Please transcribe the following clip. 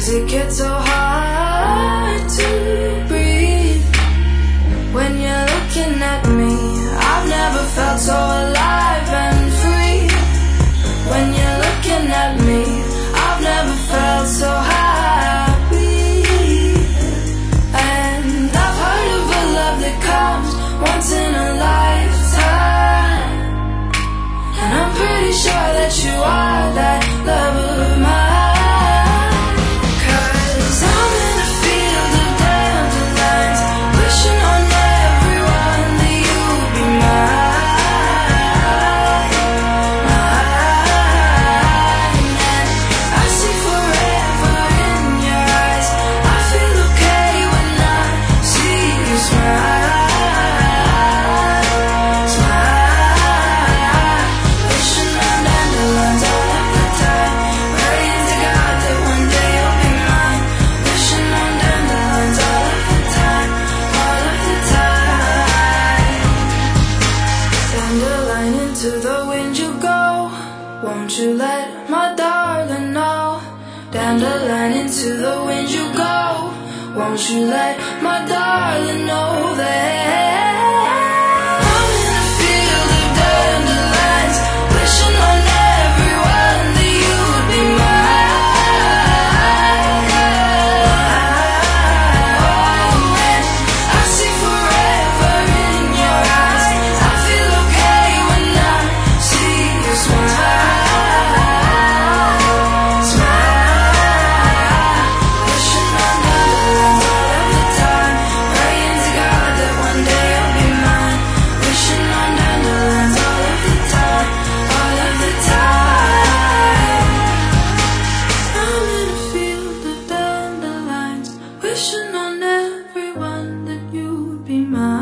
'cause it gets so hard to breathe when you're looking at me. I've never felt so alive and free when you're looking at me. I've never felt so happy. And I've heard of a love that comes once in a lifetime, and I'm pretty sure that you are that love of mine. 'Cause I'm in a field of dandelions, wishing on everyone that you'd be mine, mine. And I see forever in your eyes. I feel okay when I see you smile, smile. Wishing on dandelions all of the time, praying to God that one day you'll be mine. Wishing on dandelions all of the time, all of the time. Dandelion, into the wind you go, won't you let my darling know? Dandelion, into the wind you go, won't you let my darling know that I'm in a field of dandelions, wishing on everyone that you'd be mine. Oh, and I see forever in your eyes. I feel okay when I see you smile, smile. Wishing on dandelions all of the time, praying to God that one day you'll be mine. Wishing on dandelions all of the time, all of the time. I'm in a field of dandelions, wishing on everyone that you'd be mine.